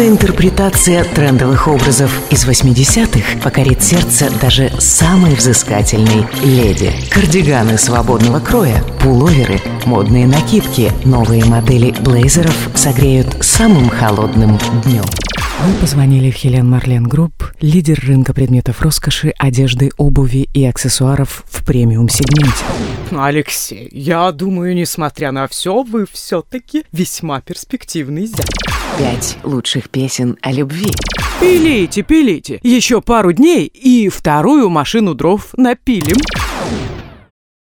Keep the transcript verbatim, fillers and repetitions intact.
интерпретация трендовых образов из восьмидесятых покорит сердце даже самой взыскательной леди. Кардиганы свободного кроя, пуловеры, модные накидки, новые модели блейзеров согреют самым холодным днем. Мы позвонили в Хелен Марлен Групп, лидер рынка предметов роскоши, одежды, обуви и аксессуаров в премиум-сегменте. Алексей, я думаю, несмотря на все, вы все-таки весьма перспективный зять. Пять лучших песен о любви. Пилите, пилите. Еще пару дней и вторую машину дров напилим.